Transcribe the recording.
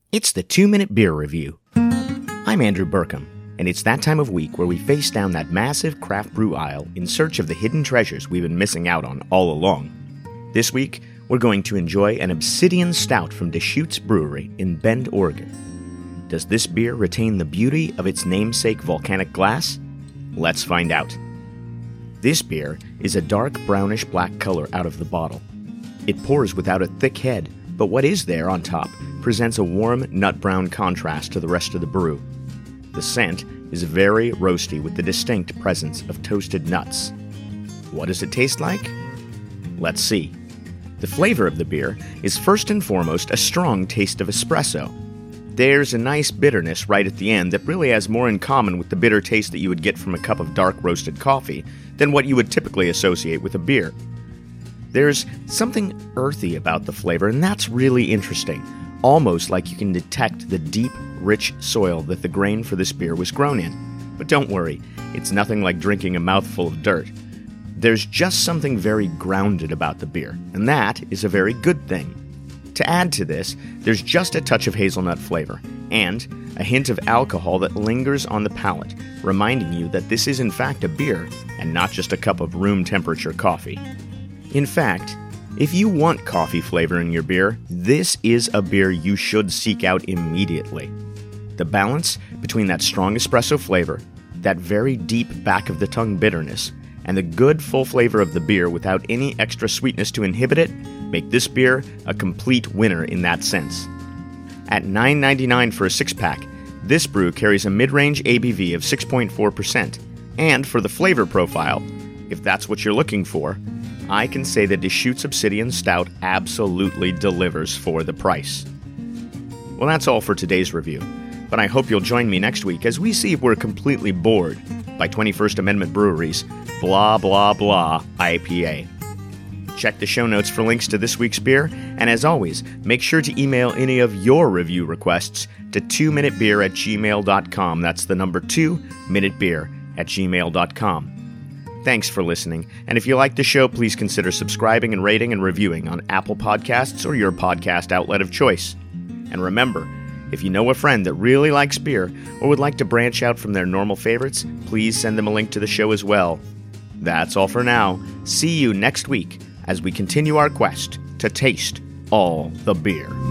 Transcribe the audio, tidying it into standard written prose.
It's the 2-Minute Beer Review. I'm Andrew Burkham, and it's that time of week where we face down that massive craft brew aisle in search of the hidden treasures we've been missing out on all along. This week, we're going to enjoy an Obsidian Stout from Deschutes Brewery in Bend, Oregon. Does this beer retain the beauty of its namesake volcanic glass? Let's find out. This beer is a dark brownish-black color out of the bottle. It pours without a thick head, but what is there on top presents a warm, nut-brown contrast to the rest of the brew. The scent is very roasty with the distinct presence of toasted nuts. What does it taste like? Let's see. The flavor of the beer is first and foremost a strong taste of espresso. There's a nice bitterness right at the end that really has more in common with the bitter taste that you would get from a cup of dark roasted coffee than what you would typically associate with a beer. There's something earthy about the flavor, and that's really interesting, almost like you can detect the deep, rich soil that the grain for this beer was grown in. But don't worry, it's nothing like drinking a mouthful of dirt. There's just something very grounded about the beer, and that is a very good thing. To add to this, there's just a touch of hazelnut flavor, and a hint of alcohol that lingers on the palate, reminding you that this is in fact a beer, and not just a cup of room temperature coffee. In fact, if you want coffee flavor in your beer, this is a beer you should seek out immediately. The balance between that strong espresso flavor, that very deep back-of-the-tongue bitterness, and the good full flavor of the beer without any extra sweetness to inhibit it make this beer a complete winner in that sense. At $9.99 for a 6-pack, this brew carries a mid-range ABV of 6.4%, and for the flavor profile, if that's what you're looking for, I can say that Deschutes Obsidian Stout absolutely delivers for the price. Well, that's all for today's review, but I hope you'll join me next week as we see if we're completely bored by 21st Amendment Brewery's Blah Blah Blah IPA. Check the show notes for links to this week's beer, and as always, make sure to email any of your review requests to 2minutebeer@gmail.com. That's the number 2minutebeer@gmail.com. Thanks for listening, and if you like the show, please consider subscribing and rating and reviewing on Apple Podcasts or your podcast outlet of choice. And remember, if you know a friend that really likes beer or would like to branch out from their normal favorites, please send them a link to the show as well. That's all for now. See you next week as we continue our quest to taste all the beer.